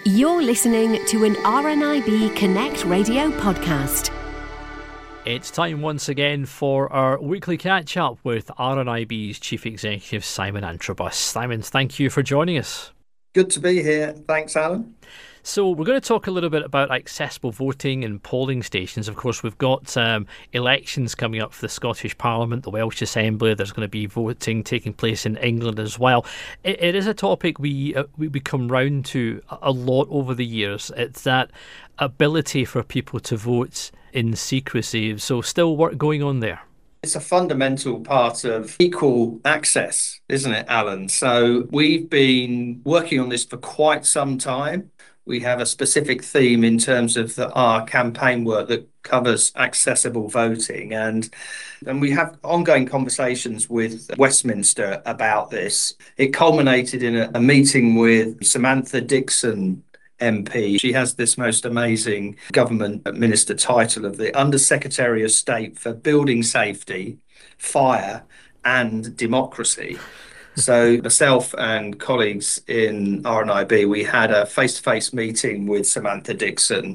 You're listening to an RNIB Connect Radio podcast. It's time once again for our weekly catch-up with RNIB's Chief Executive Simon Antrobus. Simon, thank you for joining us. Good to be here. Thanks, Alan. So we're going to talk a little bit about accessible voting and polling stations. Of course, we've got elections coming up for the Scottish Parliament, the Welsh Assembly. There's going to be voting taking place in England as well. It is a topic we come round to a lot over the years. It's that ability for people to vote in secrecy. So still work going on there. It's a fundamental part of equal access, isn't it, Alan? So we've been working on this for quite some time. We have a specific theme in terms of our campaign work that covers accessible voting. And we have ongoing conversations with Westminster about this. It culminated in a meeting with Samantha Dixon, MP. She has this most amazing government minister title of the Under Secretary of State for Building Safety, Fire and Democracy. So myself and colleagues in RNIB, we had a face-to-face meeting with Samantha Dixon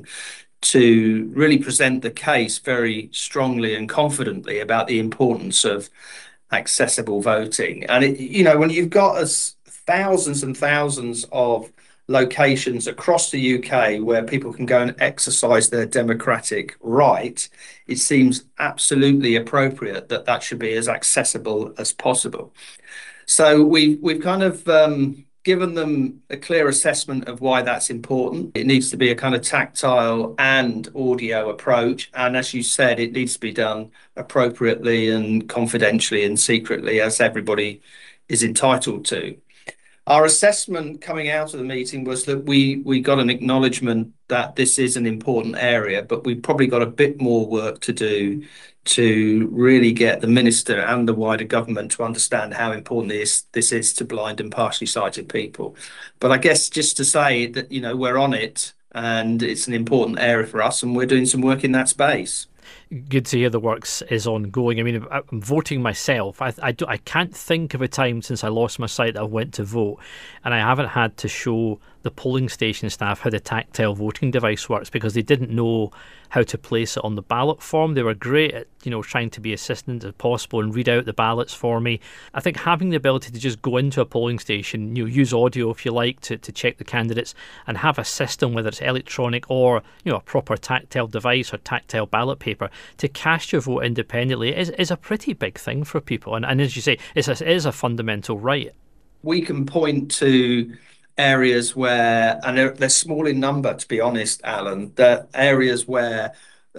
to really present the case very strongly and confidently about the importance of accessible voting. And, when you've got thousands and thousands of locations across the UK where people can go and exercise their democratic right, it seems absolutely appropriate that that should be as accessible as possible. So we've kind of given them a clear assessment of why that's important. It needs to be a kind of tactile and audio approach. And as you said, it needs to be done appropriately and confidentially and secretly, as everybody is entitled to. Our assessment coming out of the meeting was that we got an acknowledgement that this is an important area, but we've probably got a bit more work to do to really get the minister and the wider government to understand how important this is to blind and partially sighted people. But I guess just to say that, we're on it and it's an important area for us and we're doing some work in that space. Good to hear the works is ongoing. I mean, I'm voting myself. I can't think of a time since I lost my sight that I went to vote and I haven't had to show the polling station staff how the tactile voting device works because they didn't know how to place it on the ballot form. They were great at, trying to be assistant as possible and read out the ballots for me. I think having the ability to just go into a polling station, use audio if you like to check the candidates and have a system, whether it's electronic or, a proper tactile device or tactile ballot paper to cast your vote independently is a pretty big thing for people. And as you say, it is a fundamental right. We can point to areas where, and they're small in number, to be honest, Alan, that areas where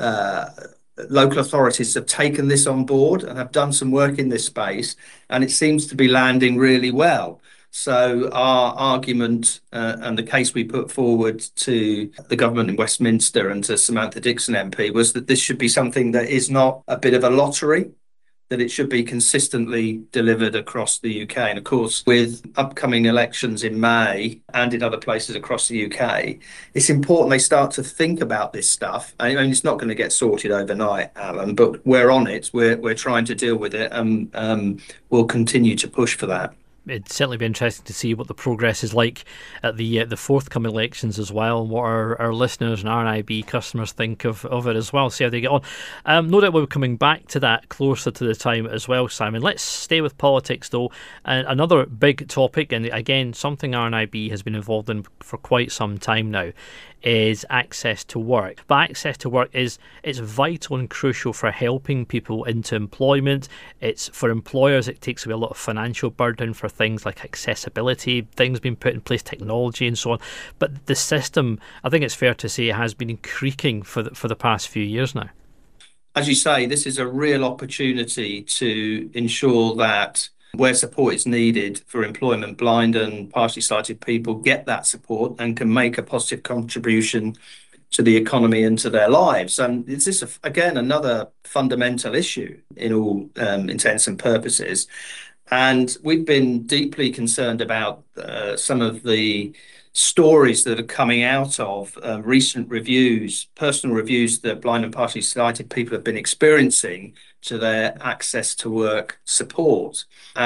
local authorities have taken this on board and have done some work in this space, and it seems to be landing really well. So our argument and the case we put forward to the government in Westminster and to Samantha Dixon MP was that this should be something that is not a bit of a lottery, that it should be consistently delivered across the UK. And of course, with upcoming elections in May and in other places across the UK, it's important they start to think about this stuff. I mean, it's not going to get sorted overnight, Alan, but we're on it. We're trying to deal with it and we'll continue to push for that. It'd certainly be interesting to see what the progress is like at the forthcoming elections as well, and what our listeners and RNIB customers think of it as well, see how they get on. No doubt we'll be coming back to that closer to the time as well, Simon. Let's stay with politics though. Another big topic, and again something RNIB has been involved in for quite some time now, is access to work. But access to work it's vital and crucial for helping people into employment. It's for employers, it takes away a lot of financial burden for things like accessibility, things being put in place, technology and so on. But the system, I think it's fair to say, has been creaking for the past few years now. As you say, this is a real opportunity to ensure that where support is needed for employment, blind and partially sighted people get that support and can make a positive contribution to the economy and to their lives. And this is, again, another fundamental issue in all intents and purposes. And we've been deeply concerned about some of the stories that are coming out of recent reviews, personal reviews that blind and partially sighted people have been experiencing to their access to work support.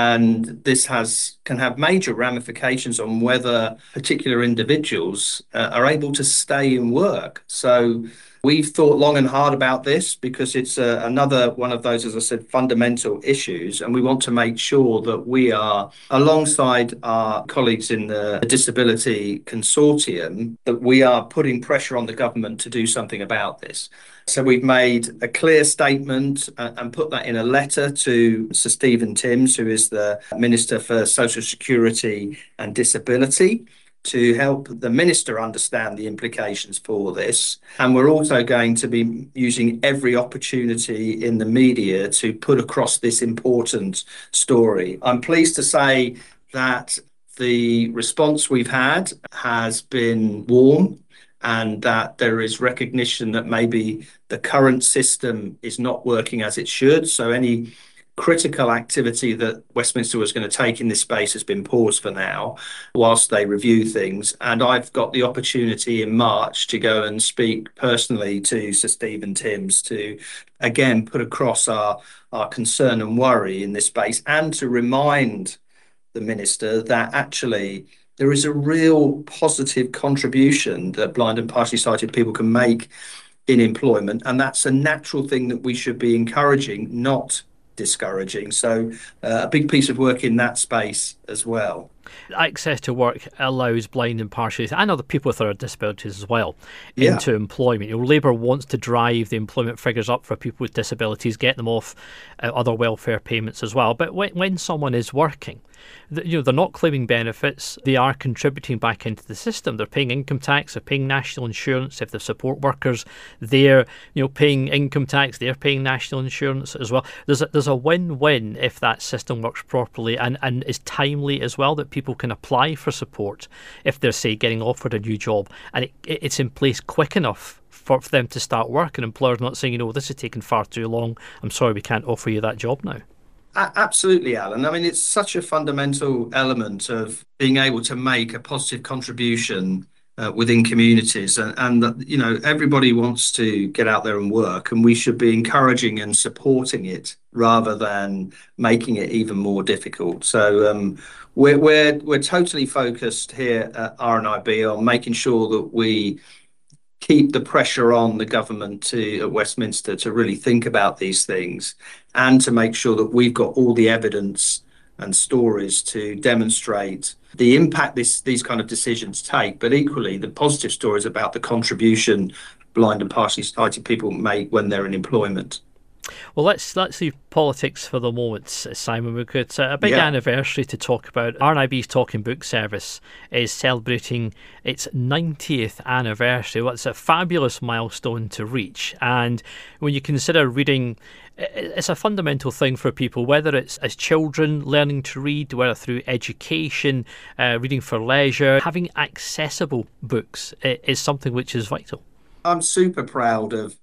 And this can have major ramifications on whether particular individuals are able to stay in work. So we've thought long and hard about this because it's another one of those, as I said, fundamental issues. And we want to make sure that we are, alongside our colleagues in the Disability Consortium, that we are putting pressure on the government to do something about this. So we've made a clear statement and put that in a letter to Sir Stephen Timms, who is the Minister for Social Security and Disability, to help the minister understand the implications for this. And we're also going to be using every opportunity in the media to put across this important story. I'm pleased to say that the response we've had has been warm, and that there is recognition that maybe the current system is not working as it should. So any critical activity that Westminster was going to take in this space has been paused for now whilst they review things. And I've got the opportunity in March to go and speak personally to Sir Stephen Timms to again put across our concern and worry in this space, and to remind the minister that actually there is a real positive contribution that blind and partially sighted people can make in employment, and that's a natural thing that we should be encouraging, not discouraging. So a big piece of work in that space as well. Access to work allows blind and partially and other people with other disabilities as well into employment. Labour wants to drive the employment figures up for people with disabilities, get them off other welfare payments as well. But when someone is working, they're not claiming benefits, they are contributing back into the system. They're paying income tax, they're paying national insurance. If they're support workers, they're paying income tax, they're paying national insurance as well. There's a win-win if that system works properly and is timely as well, that people can apply for support if they're, say, getting offered a new job, and it's in place quick enough for them to start work, and employers not saying, this is taking far too long, I'm sorry, we can't offer you that job now. Absolutely, Alan. I mean, it's such a fundamental element of being able to make a positive contribution within communities, and everybody wants to get out there and work, and we should be encouraging and supporting it rather than making it even more difficult. So we're totally focused here at RNIB on making sure that we keep the pressure on the government at Westminster to really think about these things, and to make sure that we've got all the evidence and stories to demonstrate the impact these kind of decisions take, but equally the positive stories about the contribution blind and partially sighted people make when they're in employment. Well, let's leave politics for the moment, Simon. We've got a big anniversary to talk about. RNIB's Talking Book service is celebrating its 90th anniversary. Well, it's a fabulous milestone to reach. And when you consider reading, it's a fundamental thing for people, whether it's as children learning to read, whether through education, reading for leisure. Having accessible books is something which is vital. I'm super proud of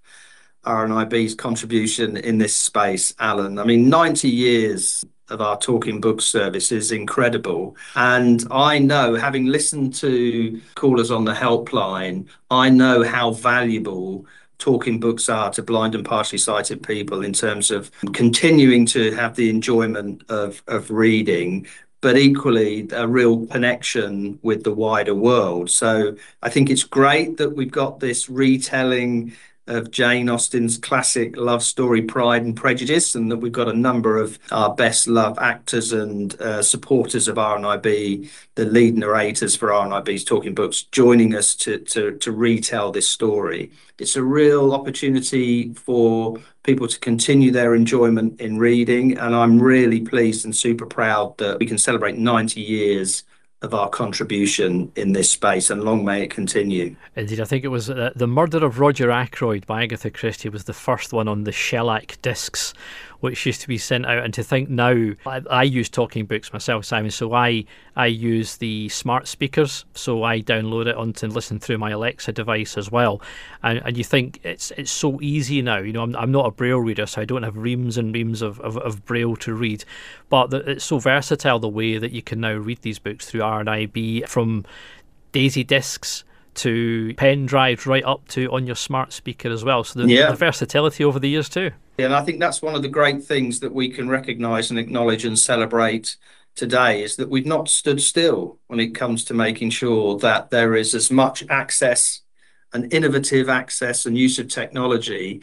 RNIB's contribution in this space, Alan. I mean, 90 years of our Talking Books service is incredible. And I know, having listened to callers on the helpline, I know how valuable Talking Books are to blind and partially sighted people in terms of continuing to have the enjoyment of reading, but equally a real connection with the wider world. So I think it's great that we've got this retelling of Jane Austen's classic love story Pride and Prejudice, and that we've got a number of our best loved actors and supporters of RNIB, the lead narrators for RNIB's Talking Books, joining us to retell this story. It's a real opportunity for people to continue their enjoyment in reading, and I'm really pleased and super proud that we can celebrate 90 years of our contribution in this space, and long may it continue. Indeed, I think it was The Murder of Roger Ackroyd by Agatha Christie was the first one on the shellac discs, which used to be sent out. And to think now, I use Talking Books myself, Simon, so I use the smart speakers, so I download it onto and listen through my Alexa device as well. And you think it's so easy now. I'm not a Braille reader, so I don't have reams and reams of Braille to read, but it's so versatile the way that you can now read these books through RNIB, from Daisy discs to pen drives right up to on your smart speaker as well. So the versatility over the years too. And I think that's one of the great things that we can recognise and acknowledge and celebrate today, is that we've not stood still when it comes to making sure that there is as much access and innovative access and use of technology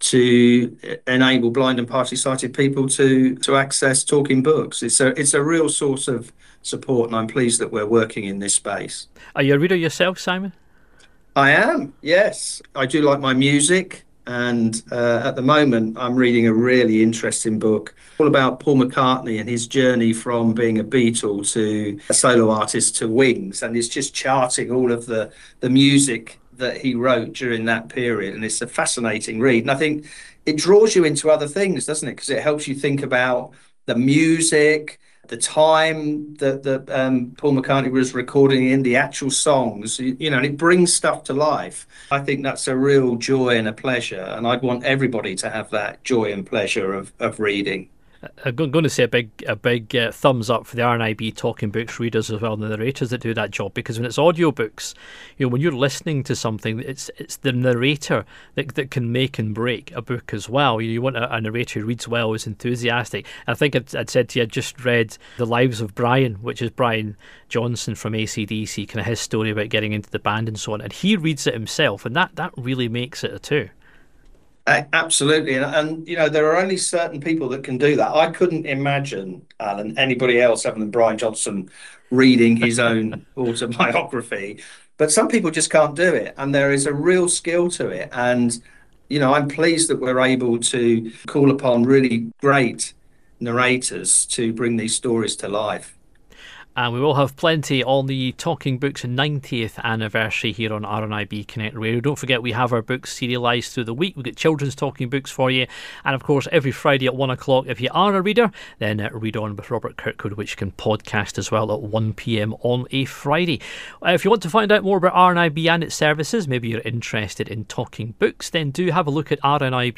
to enable blind and partially sighted people to access talking books. It's a real source of support, and I'm pleased that we're working in this space. Are you a reader yourself, Simon? I am, yes. I do like my music, and at the moment I'm reading a really interesting book all about Paul McCartney and his journey from being a Beatle to a solo artist to Wings, and it's just charting all of the music that he wrote during that period, and it's a fascinating read. And I think it draws you into other things, doesn't it? Because it helps you think about the music, the time that Paul McCartney was recording in, the actual songs, and it brings stuff to life. I think that's a real joy and a pleasure, and I'd want everybody to have that joy and pleasure of reading. I'm going to say a big thumbs up for the RNIB talking books readers as well, and the narrators that do that job, because when it's audiobooks, when you're listening to something, it's the narrator that can make and break a book as well. You want a narrator who reads well, is enthusiastic. I think I'd said to you, I just read The Lives of Brian, which is Brian Johnson from AC/DC, kind of his story about getting into the band and so on, and he reads it himself, and that really makes it a two. Absolutely. And there are only certain people that can do that. I couldn't imagine, Alan, anybody else other than Brian Johnson reading his own autobiography. But some people just can't do it. And there is a real skill to it. And, I'm pleased that we're able to call upon really great narrators to bring these stories to life. And we will have plenty on the Talking Books 90th anniversary here on RNIB Connect Radio. Don't forget, we have our books serialised through the week. We've got children's talking books for you. And of course, every Friday at 1 o'clock, if you are a reader, then Read On with Robert Kirkwood, which you can podcast as well at 1 p.m. on a Friday. If you want to find out more about RNIB and its services, maybe you're interested in talking books, then do have a look at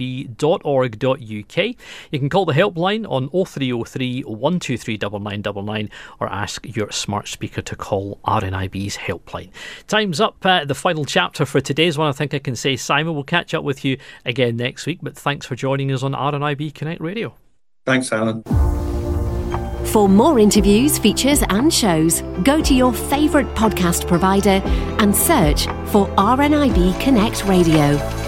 rnib.org.uk. You can call the helpline on 0303 123 9999 or ask your smart speaker to call RNIB's helpline. Time's up. The final chapter for today's one, I think I can say, Simon, we'll catch up with you again next week, but thanks for joining us on RNIB Connect Radio. Thanks, Alan. For more interviews, features and shows, go to your favourite podcast provider and search for RNIB Connect Radio.